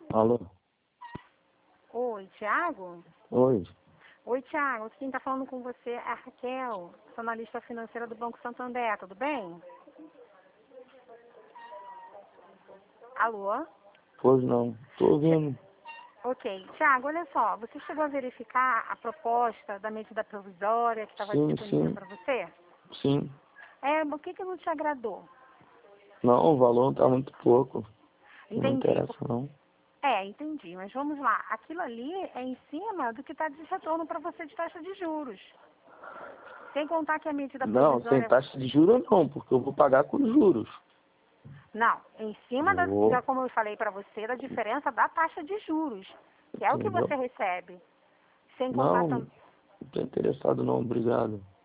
Alô? Oi, Thiago? Oi. Oi, Thiago. Quem está falando com você é a Raquel, sou analista financeira do Banco Santander, tudo bem? Alô? Pois não. Tô ouvindo. Ok. Thiago, olha só, você chegou a verificar a proposta da medida provisória que estava Sim, disponível sim, para você? sim. O que não te agradou? Não, o valor tá muito pouco. Não me Entendi. interessa, não. Entendi, mas vamos lá. Aquilo ali é em cima do que está de retorno para você de taxa de juros. Sem contar que a medida Não, sem provisória... taxa de juros não, porque eu vou pagar com juros. Não, em cima Vou, como eu falei para você, da diferença da taxa de juros, que é o que entendeu? você recebe. Sem contar Não, também... não tô interessado não, obrigado.